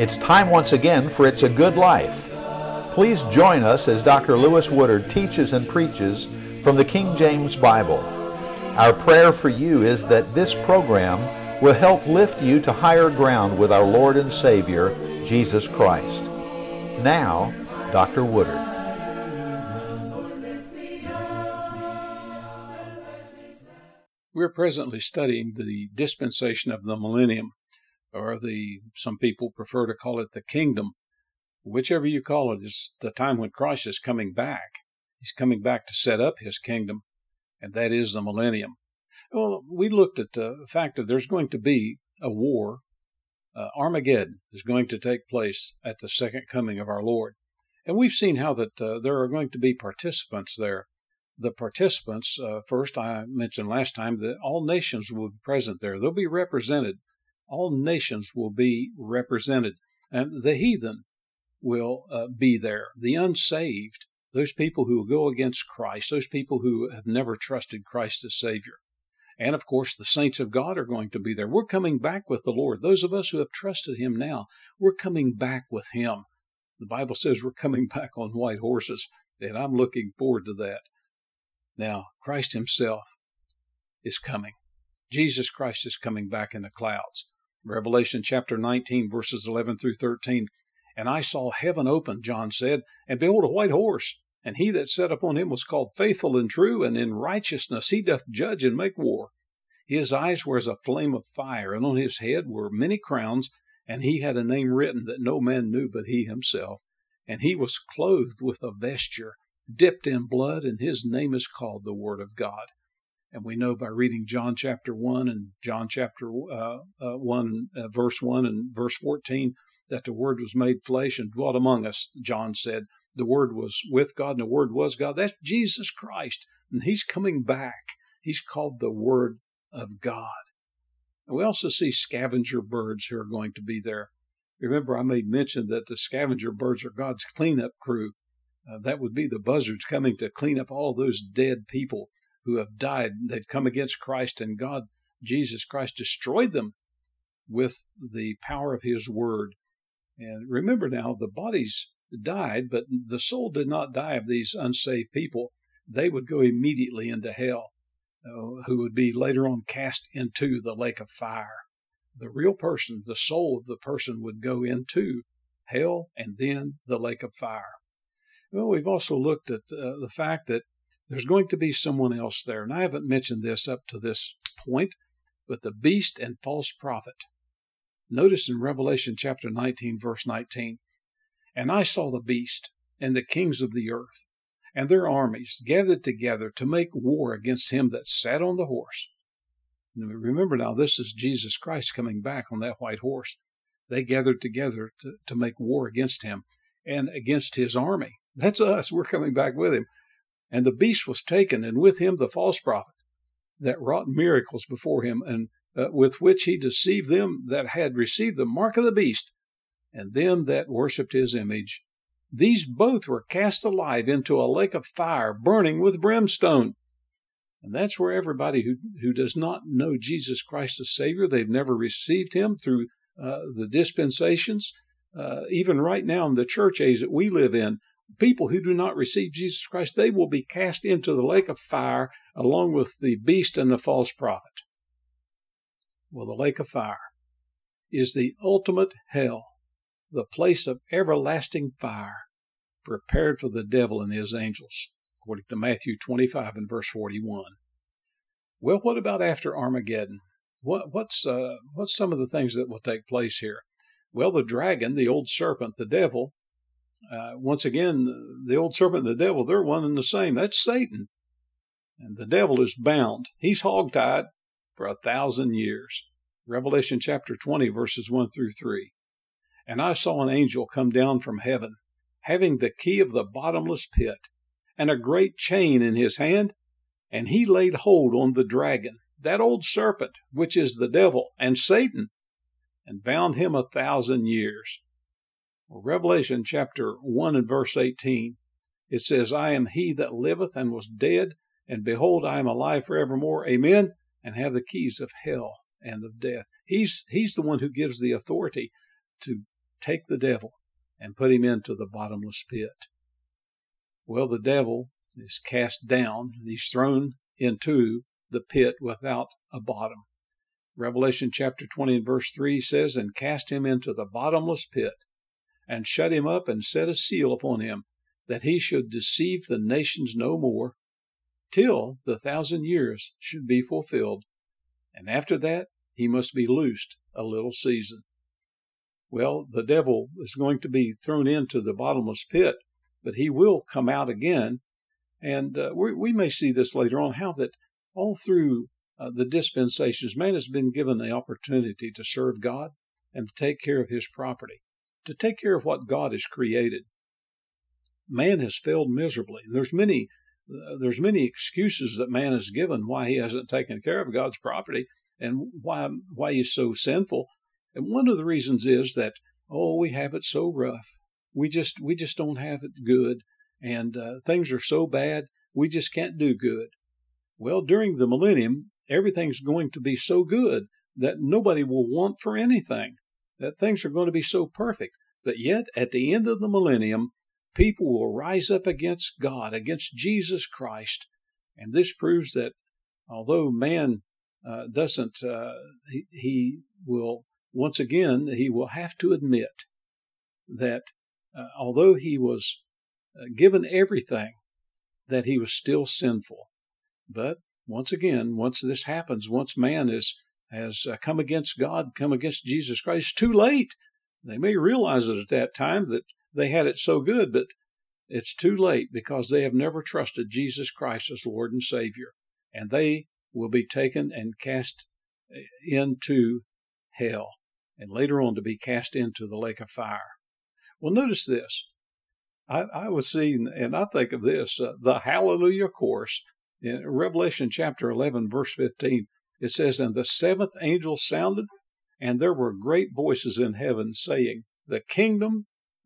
It's time once again for It's a Good Life. Please join us as Dr. Lewis Woodard teaches and preaches from the King James Bible. Our prayer for you is that this program will help lift you to higher ground with our Lord and Savior, Jesus Christ. Now, Dr. Woodard. We're presently studying the dispensation of the millennium, or some people prefer to call it the kingdom. Whichever you call it, it's the time when Christ is coming back. He's coming back to set up his kingdom, and that is the millennium. Well, we looked at the fact that there's going to be a war. Armageddon is going to take place at the second coming of our Lord. And we've seen how that there are going to be participants there. The participants, first I mentioned last time that all nations will be present there. They'll be represented. All nations will be represented. And the heathen will be there. The unsaved, those people who will go against Christ, those people who have never trusted Christ as Savior. And of course, the saints of God are going to be there. We're coming back with the Lord. Those of us who have trusted Him now, we're coming back with Him. The Bible says we're coming back on white horses, and I'm looking forward to that. Now, Christ Himself is coming. Jesus Christ is coming back in the clouds. Revelation chapter 19, verses 11 through 13. And I saw heaven open, John said, and behold, a white horse. And he that sat upon him was called Faithful and True, and in righteousness he doth judge and make war. His eyes were as a flame of fire, and on his head were many crowns, and he had a name written that no man knew but he himself. And he was clothed with a vesture dipped in blood, and his name is called the Word of God. And we know by reading John chapter 1 and John chapter 1, verse 1 and verse 14, that the Word was made flesh and dwelt among us. John said the Word was with God and the Word was God. That's Jesus Christ. And He's coming back. He's called the Word of God. And we also see scavenger birds who are going to be there. Remember, I made mention that the scavenger birds are God's cleanup crew. That would be the buzzards coming to clean up all those dead people who have died. They've come against Christ, and God, Jesus Christ, destroyed them with the power of His Word. And remember now, the bodies died, but the soul did not die of these unsaved people. They would go immediately into hell, who would be later on cast into the lake of fire. The real person, the soul of the person, would go into hell and then the lake of fire. Well, we've also looked at the fact that there's going to be someone else there. And I haven't mentioned this up to this point, but the beast and false prophet. Notice in Revelation chapter 19, verse 19, and I saw the beast and the kings of the earth and their armies gathered together to make war against him that sat on the horse. And remember now, this is Jesus Christ coming back on that white horse. They gathered together to make war against him and against his army. That's us. We're coming back with him. And the beast was taken, and with him the false prophet that wrought miracles before him, and with which he deceived them that had received the mark of the beast, and them that worshipped his image. These both were cast alive into a lake of fire, burning with brimstone. And that's where everybody who does not know Jesus Christ as Savior, they've never received Him through the dispensations, even right now in the church age that we live in, people who do not receive Jesus Christ, they will be cast into the lake of fire along with the beast and the false prophet. Well, the lake of fire is the ultimate hell, the place of everlasting fire prepared for the devil and his angels, according to Matthew 25 and verse 41. Well, what about after Armageddon? What's some of the things that will take place here? Well, the dragon, the old serpent, the devil, once again, the old serpent and the devil, they're one and the same. That's Satan. And the devil is bound. He's hogtied for 1,000 years. Revelation chapter 20, verses 1 through 3. And I saw an angel come down from heaven, having the key of the bottomless pit, and a great chain in his hand, and he laid hold on the dragon, that old serpent, which is the devil and Satan, and bound him 1,000 years. Well, Revelation chapter 1 and verse 18, it says, I am he that liveth and was dead, and behold, I am alive forevermore. Amen. And have the keys of hell and of death. He's the one who gives the authority to take the devil and put him into the bottomless pit. Well, the devil is cast down. He's thrown into the pit without a bottom. Revelation chapter 20 and verse 3 says, "And cast him into the bottomless pit, and shut him up, and set a seal upon him, that he should deceive the nations no more, till the 1,000 years should be fulfilled. And after that, he must be loosed a little season." Well, the devil is going to be thrown into the bottomless pit, but he will come out again. And we may see this later on, how that all through the dispensations, man has been given the opportunity to serve God and to take care of his property, to take care of what God has created. Man has failed miserably. There's many excuses that man has given why he hasn't taken care of God's property and why he's so sinful. And one of the reasons is that, we have it so rough. We just don't have it good, and things are so bad, we just can't do good. Well, during the millennium, everything's going to be so good that nobody will want for anything, that things are going to be so perfect. But yet, at the end of the millennium, people will rise up against God, against Jesus Christ. And this proves that although man he will, once again, he will have to admit that although he was given everything, that he was still sinful. But once again, once this happens, once man has come against God, come against Jesus Christ, it's too late. They may realize it at that time that they had it so good, but it's too late, because they have never trusted Jesus Christ as Lord and Savior. And they will be taken and cast into hell, and later on to be cast into the lake of fire. Well, notice this. I was seeing, and I think of this, the Hallelujah Chorus. In Revelation chapter 11, verse 15, it says, "And the seventh angel sounded, and there were great voices in heaven saying, the kingdoms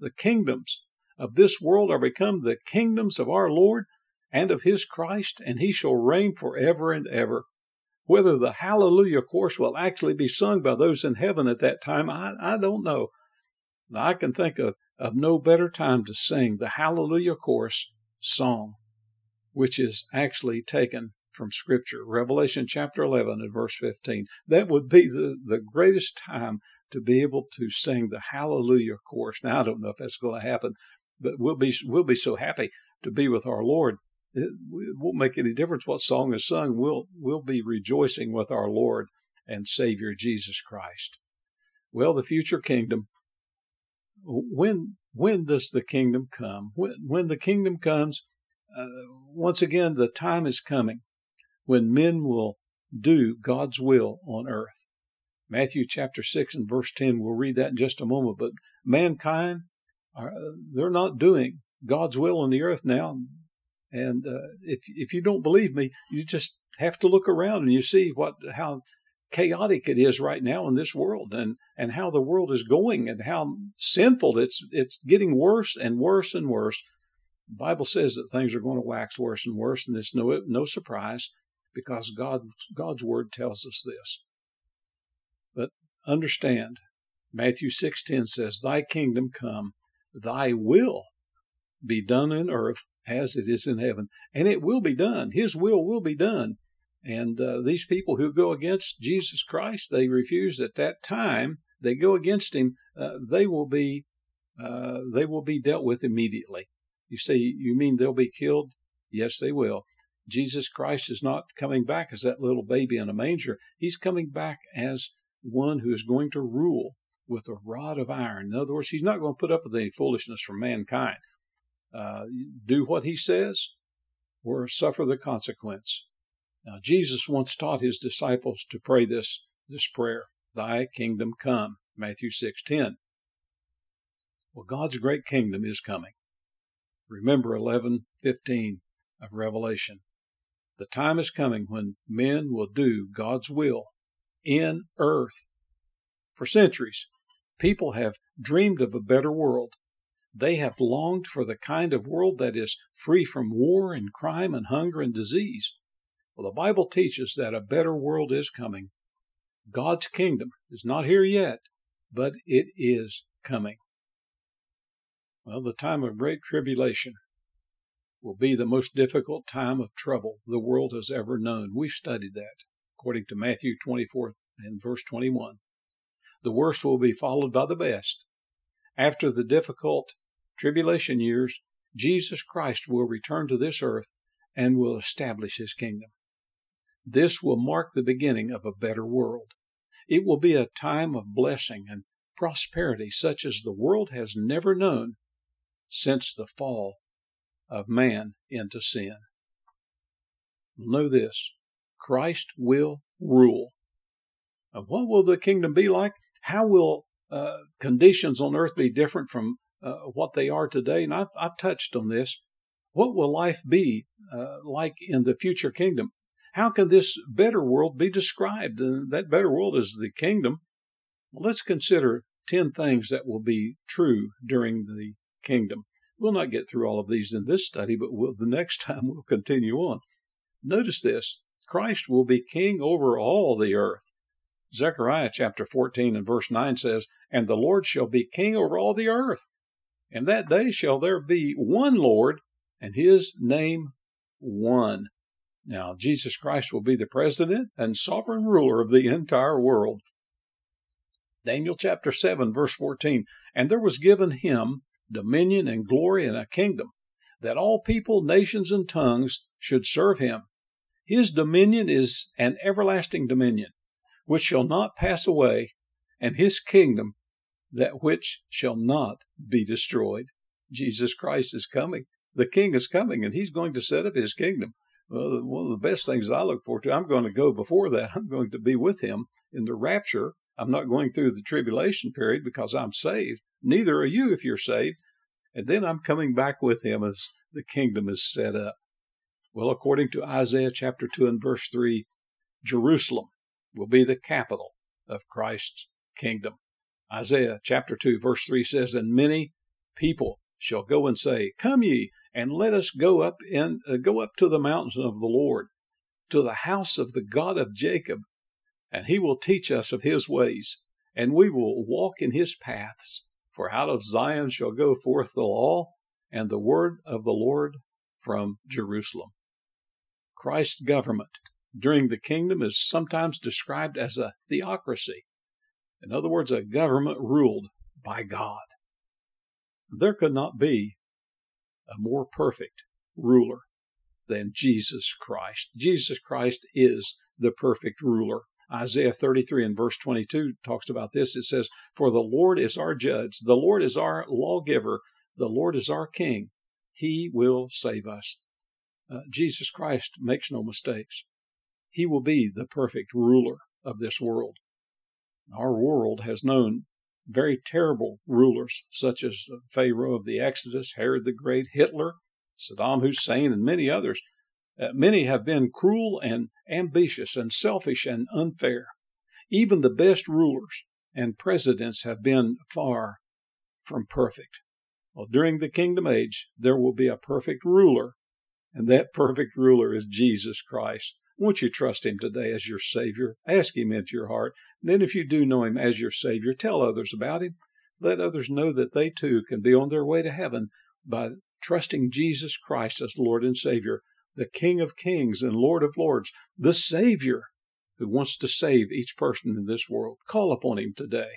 of this world are become the kingdoms of our Lord and of his Christ, and he shall reign forever and ever." Whether the Hallelujah Chorus will actually be sung by those in heaven at that time, I don't know. Now, I can think of no better time to sing the Hallelujah Chorus song, which is actually taken from Scripture, Revelation chapter 11 and verse 15. That would be the greatest time to be able to sing the Hallelujah Chorus. Now, I don't know if that's going to happen, but we'll be so happy to be with our Lord. It won't make any difference what song is sung. We'll be rejoicing with our Lord and Savior Jesus Christ. Well, the future kingdom. When does the kingdom come? When the kingdom comes, once again, the time is coming when men will do God's will on earth. Matthew chapter 6 and verse 10, we'll read that in just a moment, but mankind, they're not doing God's will on the earth now. And if you don't believe me, you just have to look around and you see how chaotic it is right now in this world, and how the world is going, and how sinful it's getting worse and worse and worse. The Bible says that things are going to wax worse and worse, and it's no surprise, because God's word tells us this. But understand, Matthew 6:10 says, "Thy kingdom come, thy will be done in earth as it is in heaven." And it will be done. His will be done. And these people who go against Jesus Christ, they refuse at that time, they go against him, they will be dealt with immediately. You say, you mean they'll be killed? Yes, they will. Jesus Christ is not coming back as that little baby in a manger. He's coming back as one who is going to rule with a rod of iron. In other words, he's not going to put up with any foolishness from mankind. Do what he says or suffer the consequence. Now, Jesus once taught his disciples to pray this prayer, "Thy kingdom come," Matthew 6:10. Well, God's great kingdom is coming. Remember 11:15 of Revelation. The time is coming when men will do God's will in earth. For centuries, people have dreamed of a better world. They have longed for the kind of world that is free from war and crime and hunger and disease. Well, the Bible teaches that a better world is coming. God's kingdom is not here yet, but it is coming. Well, the time of great tribulation will be the most difficult time of trouble the world has ever known. We've studied that, according to Matthew 24 and verse 21. The worst will be followed by the best. After the difficult tribulation years, Jesus Christ will return to this earth and will establish his kingdom. This will mark the beginning of a better world. It will be a time of blessing and prosperity such as the world has never known since the fall of man into sin. Know this, Christ will rule. What will the kingdom be like? How will conditions on earth be different from what they are today? And I've touched on this. What will life be like in the future kingdom? How can this better world be described? That better world is the kingdom. Well, let's consider 10 things that will be true during the kingdom. We'll not get through all of these in this study, but the next time we'll continue on. Notice this, Christ will be king over all the earth. Zechariah chapter 14 and verse 9 says, "And the Lord shall be king over all the earth. And that day shall there be one Lord, and his name one." Now, Jesus Christ will be the president and sovereign ruler of the entire world. Daniel chapter 7 verse 14, "And there was given him dominion and glory and a kingdom, that all people, nations, and tongues should serve him. His dominion is an everlasting dominion, which shall not pass away, and his kingdom that which shall not be destroyed." Jesus Christ is coming. The King is coming, and he's going to set up his kingdom. Well, one of the best things I look forward to, I'm going to go before that. I'm going to be with him in the rapture. I'm not going through the tribulation period because I'm saved. Neither are you if you're saved. And then I'm coming back with him as the kingdom is set up. Well, according to Isaiah chapter 2 and verse 3, Jerusalem will be the capital of Christ's kingdom. Isaiah chapter 2 verse 3 says, "And many people shall go and say, Come ye, and let us go up to the mountains of the Lord, to the house of the God of Jacob, and he will teach us of his ways, and we will walk in his paths. For out of Zion shall go forth the law, and the word of the Lord from Jerusalem." Christ's government during the kingdom is sometimes described as a theocracy. In other words, a government ruled by God. There could not be a more perfect ruler than Jesus Christ. Jesus Christ is the perfect ruler. Isaiah 33 and verse 22 talks about this. It says, "For the Lord is our judge, the Lord is our lawgiver, the Lord is our king. He will save us." Jesus Christ makes no mistakes. He will be the perfect ruler of this world. Our world has known very terrible rulers, such as Pharaoh of the Exodus, Herod the Great, Hitler, Saddam Hussein, and many others. Many have been cruel and ambitious and selfish and unfair. Even the best rulers and presidents have been far from perfect. Well, during the kingdom age, there will be a perfect ruler, and that perfect ruler is Jesus Christ. Won't you trust him today as your Savior? Ask him into your heart. And then if you do know him as your Savior, tell others about him. Let others know that they too can be on their way to heaven by trusting Jesus Christ as Lord and Savior, the King of Kings and Lord of Lords, the Savior who wants to save each person in this world. Call upon him today.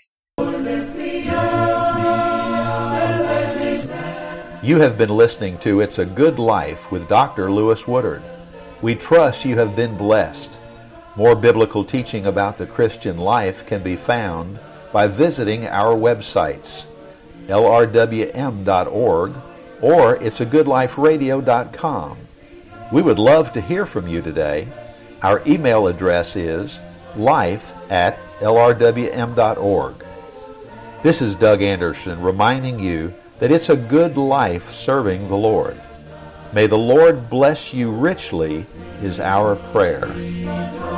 You have been listening to It's a Good Life with Dr. Lewis Woodard. We trust you have been blessed. More biblical teaching about the Christian life can be found by visiting our websites, lrwm.org or it'sagoodliferadio.com. We would love to hear from you today. Our email address is life@lrwm.org. This is Doug Anderson reminding you that it's a good life serving the Lord. May the Lord bless you richly is our prayer.